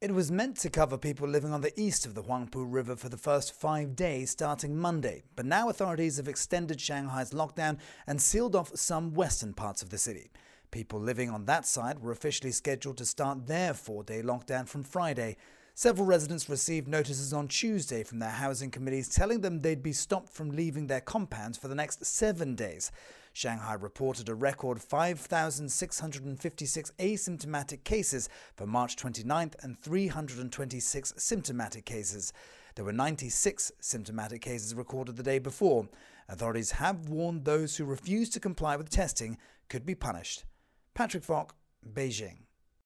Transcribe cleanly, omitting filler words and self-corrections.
It was meant to cover people living on the east of the Huangpu River for the first 5 days starting Monday, but now authorities have extended Shanghai's lockdown and sealed off some western parts of the city. People living on that side were officially scheduled to start their 4-day lockdown from Friday. Several residents received notices on Tuesday from their housing committees telling them they'd be stopped from leaving their compounds for the next 7 days. Shanghai reported a record 5,656 asymptomatic cases for March 29th and 326 symptomatic cases. There were 96 symptomatic cases recorded the day before. Authorities have warned those who refuse to comply with testing could be punished. Patrick Falk, Beijing.